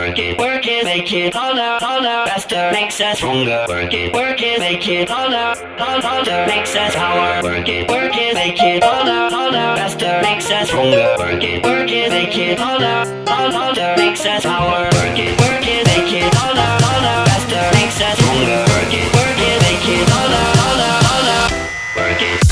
work it, make it harder, faster, makes us stronger. Work it, make it harder, makes us power. Work it, make it harder, faster, makes us stronger. Work it, make it harder, makes us power. Work it, make it harder, faster, makes us stronger. Work it, make it harder, work it.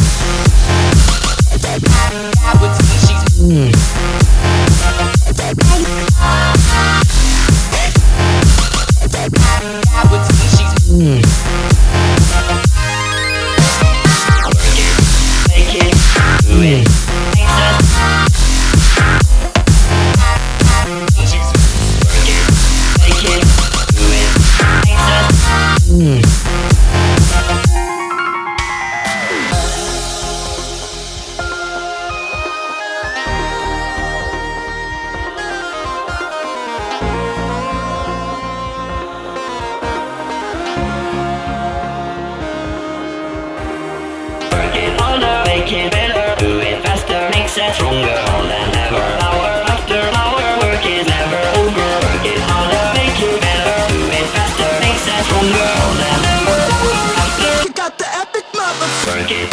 Make it better, do it faster, makes us stronger, more than ever. Hour after hour, work is never over. Work it harder, make it better, do it faster, makes us stronger, more than ever. Hour after, you got the epic mother. Work it.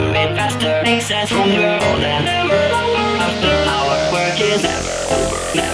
Makes us stronger, more than ever. After our work is never over.